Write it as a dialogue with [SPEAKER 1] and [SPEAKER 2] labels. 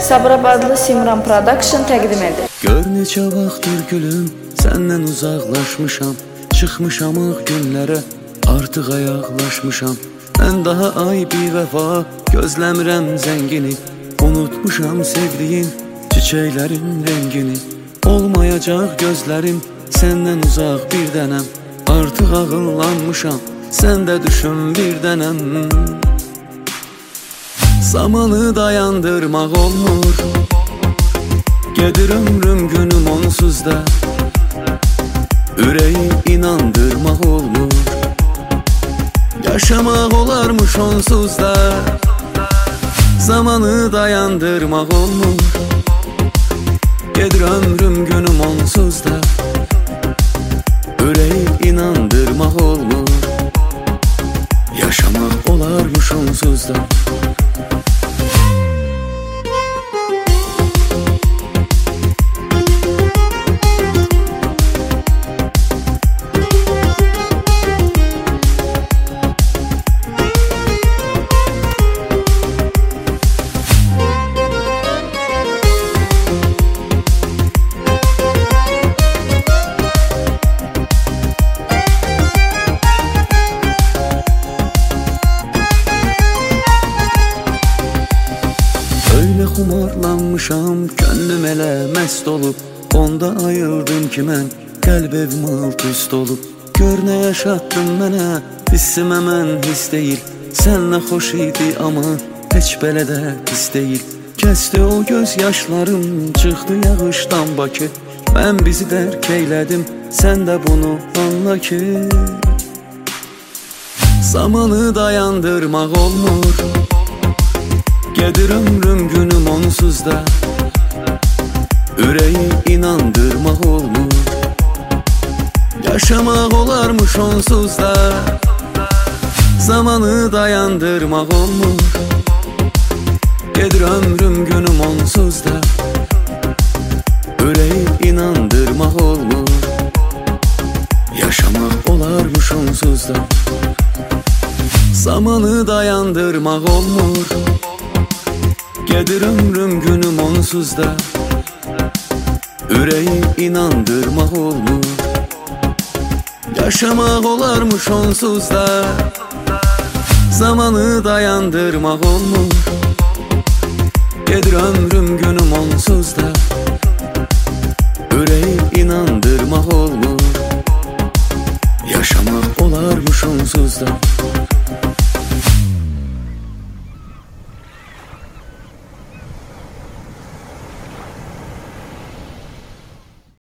[SPEAKER 1] Sabirabadlı Simran Production təqdim edir.
[SPEAKER 2] Gör neçə vaxtdır gülüm, səndən uzaqlaşmışam. Çıxmışam ağ günlərə, artıq ayaqlaşmışam. Mən daha ay bir vəfa, gözləmirəm zəngini. Unutmuşam sevdiyin çiçəklərin rəngini. Olmayacaq gözlərim, səndən uzaq bir dənəm. Artıq ağıllanmışam, sən də düşün bir dənəm. Zamanı dayandırmaq olmur, gedir ömrüm günüm onsuz da. Ürəyi inandırmaq olmur, yaşamaq olarmış onsuz da. Zamanı dayandırmaq olmur, gedir ömrüm günüm onsuz da. Ürəyi inandırmaq olmur, yaşamaq olarmış onsuz da. Öyle xumarlanmışam, könlüm elə məst olub. Onda ayıldım ki mən, qəlb evim alt üst olub. Gör nə yaşatdın mənə, hissimə mən his deyil. Sənlə xoş idi amma heç belə də pis deyil. Kəsdi o göz yaşlarım, çıxdı yağışdan Bakı. Mən bizi dərk eylədim, sən də bunu anla ki. Zamanı dayandırmaq olmur, gedir ömrüm günüm onsuz da. Ürəyi inandırmaq olmur, yaşamaq olarmış onsuz da. Zamanı dayandırmaq olmur, gedir ömrüm günüm onsuz da. Ürəyi inandırmaq olmur, yaşamaq olarmış onsuz da. Zamanı dayandırmaq olmur, gedir ömrüm günüm onsuz da. Ürəyi inandırmaq olmur, yaşamaq olarmış onsuz da. Zamanı dayandırmaq olmur, gedir ömrüm günüm onsuz da. Ürəyi inandırmaq olmur,